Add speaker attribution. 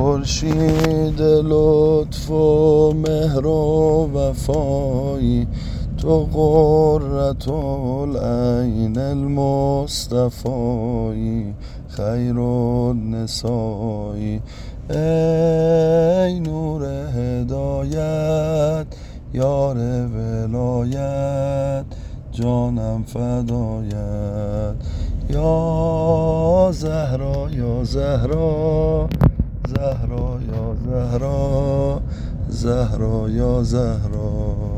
Speaker 1: خورشید لطف و مهر و وفایی، تو قرة العین المصطفایی، خیر النسایی. ای نور هدایت، یار ولایت، جانم فدایت. یا زهرا یا زهرا، زهرا یا زهرا، زهرا یا زهرا.